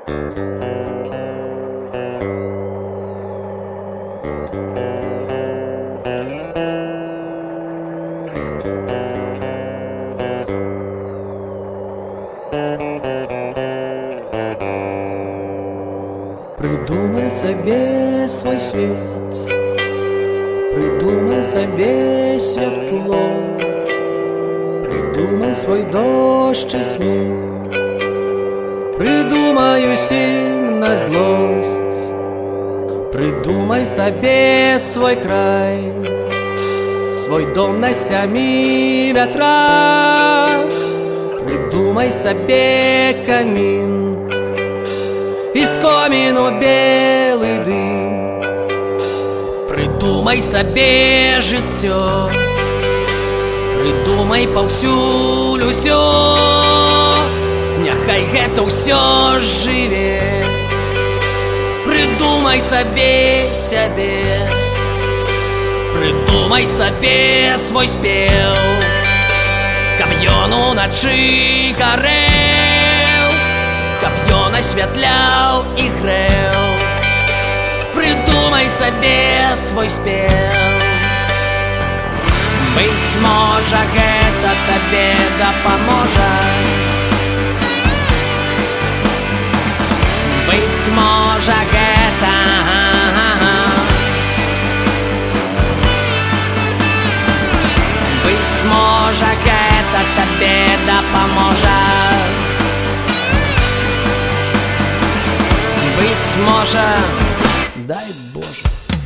Придумай себе свой свет, придумай себе светло, придумай свой дождь и снег, придумай усім на злость. Придумай себе свой край, свой дом на семи ветрах, придумай себе камин, из коміну белый дым. Придумай себе життя, придумай паўсюль усё, няхай гэта ўсё жыве. Придумай себе сябе, придумай себе свой спеў, каб ён уначы гарэў, каб ён асвятляў і грэў. Придумай себе свой спеў. Быць можа, гэта табе дапаможа. Быць можа, гэта быць можа, гэта табе дапаможа. Быць можа, дай Боже.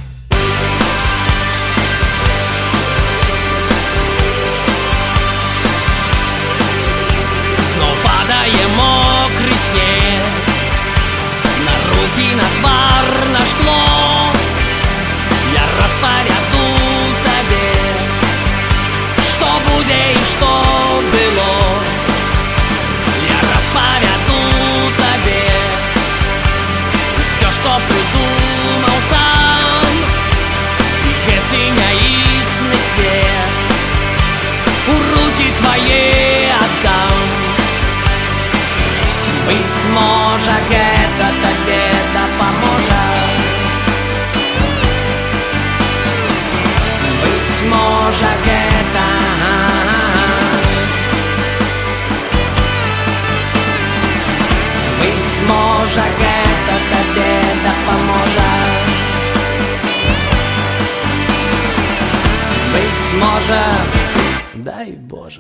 Знов падае мокры снег на руки, на твар, на шкло. Я распавяду табе, што будзе і што было. Я распавяду табе усё, што придумаў сам. І гэты няісны свет у руки твае аддам. Быць можа, гэта табе дапаможа. Быць можа, гэта быць можа, гэта табе дапаможа. Быць можа, дай Боже.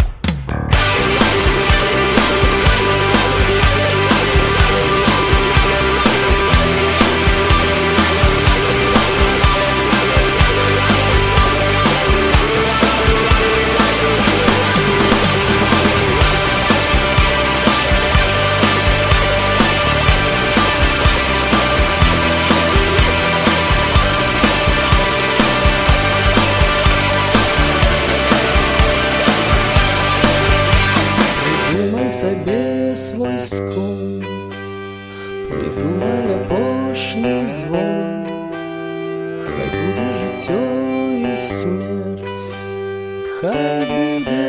Себе свой скон, придумай апошні звон. Хай буде життя і смерть, хай буде